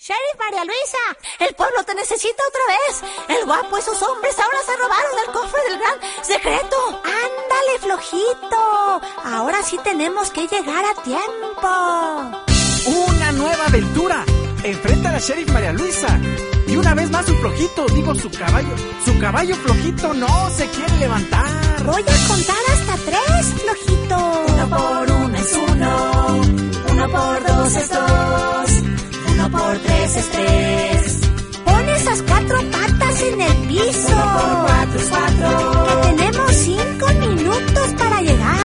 Sheriff María Luisa, el pueblo te necesita otra vez. El guapo y sus hombres ahora se robaron el cofre del gran secreto. Ándale, flojito. Ahora sí tenemos que llegar a tiempo. Una nueva aventura. Enfrenta a la Sheriff María Luisa. Y una vez más su flojito, su caballo flojito no se quiere levantar. Voy a contar hasta 3, flojito. 1 por 1 es 1, 1 por 2 es 2.